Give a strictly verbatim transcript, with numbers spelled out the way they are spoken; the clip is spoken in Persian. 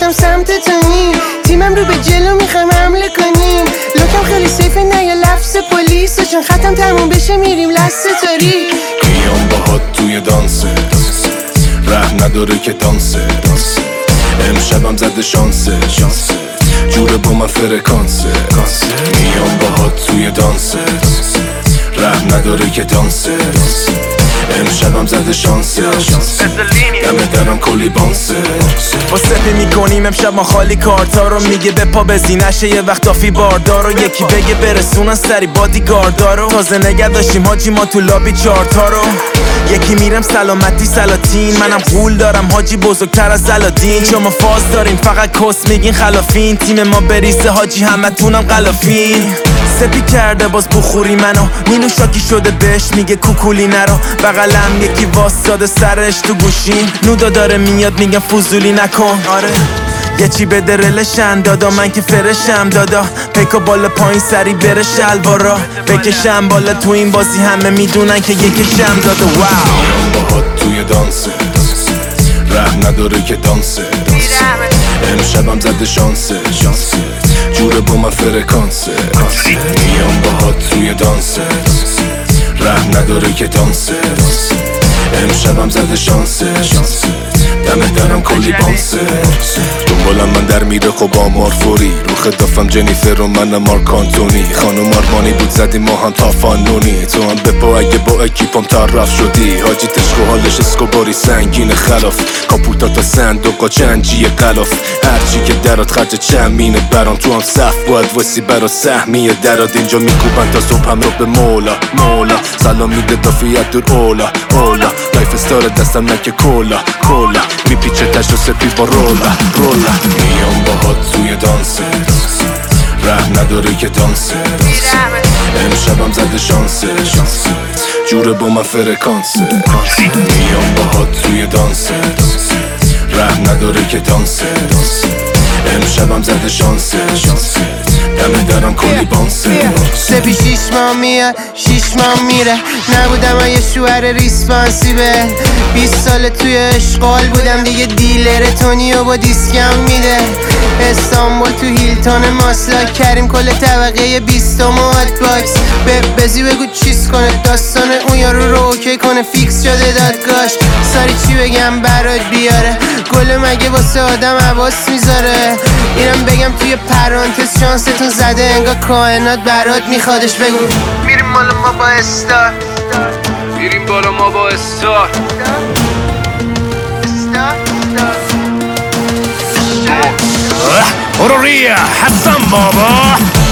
رفتم سمت تونی، تیمم رو به جلو میخوایم حمله کنیم. لوکم خیلی سیفه نه یه لفظ پلیس، چون ختم تموم بشه میریم لسته تاریک. میام باهات توی دانسه، رحم نداره که دانسه. امشبم زده شانسه، جوره با من فرکانسه. میام باهات توی دانسه، رحم نداره که دانسه. امشبم زده شانسه، دمه درم کلی بانسه. با سپی میکنیم امشب ما خالی کارتا رو، میگه به پا بزی نشه یه وقت آفی باردارو. یکی بگه برسونن سری بادی گاردارو، تازه نگه داشتیم حاجی ما تو لابی چارتا رو. یکی میرم سلامتی سلاطین، منم قول دارم حاجی بزرگتر از علادین. چون ما فاز داریم فقط کس میگین خلافین، تیم ما بریسه حاجی همه تونم غلافین. سپی کرده باز بخوری منو، مینو شاکی شده بهش میگه کوکولی نرو. بغلم یکی واساده سرش تو گوشین، نودا داره میاد میگم فضولی نکن. آره یه چی به درلشن دادا، من که فرشم دادا. پیکا بالا پایین سری بره شلوارا بکشم بالا، تو این بازی همه میدونن که یکشم دادا. واو میام باهات توی دانسه، رحم نداره که دانسه. امشبم زده شانسه، جوره با من فرکانسه. میام باهات توی دانسه، رحم نداره که دانسه. امشبم زده شانسه، دمه درم کلی بانسه. دنبالم من در میره خب آمار فوری، رو خدافم جنیفر و من مارک آنتونی. خانم آرمانی بود زدیم ما هم تا فانونی، تو هم بپا اگه با اکیپم طرف شدی. حاجی تشک و حالش اسکوباری سنگین خلاف، کاپوتا تا صندوقا چنجی غلاف. هرچی که درات خرج چمینه برام، تو هم صف باید وسی برا سهمیه درات. اینجا میکوبن تا صبح هم رو به مولا مولا، سلام میده دافیت دور اولا اولا. لایف استار دستم نکه کولا کولا، میپیچه تشت و سپی با رولا رولا. میام باهات توی دانسه، رحم نداره که دانسه. امشبم زده شانسه، جوره با من فرکانسه. میام باهات توی دانسه، رحم نداره که دانسه. امشبم زده شانسه، دمه درم کلی بانسه. سپی شیش ماه میاد شیش ماه میره، نبودم یه شوهر ریسپانسیبل. بیست سال توی اشغال بودم دیگه، دیلر تونی و با دیسکم میده. استانبول تو هیلتون ماسلاک کردیم کل طبقه بیستم و هات باکس. بزی بگو چیز کنه داستان اون یارو رو اوکی کنه، فیکس شده دادگاش. ساری چی بگم برات بیاره، گل مگه واسه آدم حواس میذاره. اینم بگم توی پرانتز شانستون زده، انگار کائنات برات میخوادش. بگو میریم بالا ما با استار، میریم بالا ما با استار. برو ریا حسن بابا.